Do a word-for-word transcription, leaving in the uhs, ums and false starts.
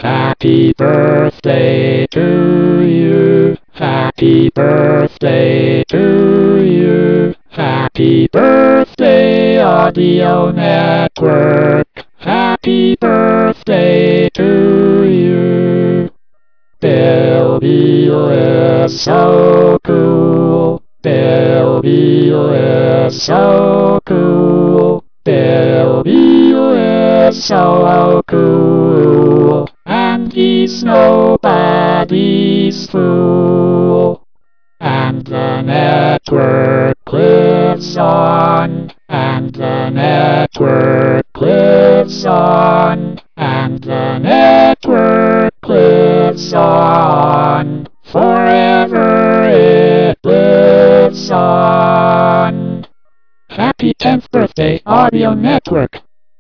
Happy birthday to you. Happy birthday to you. Happy birthday, Audio Network. Happy birthday to you. Billy is so cool. Billy is so cool. Billy is so cool. And he's nobody's fool. And the network lives on. And the network lives on. And the network lives on. Forever it lives on. Happy tenth birthday, Audio Network.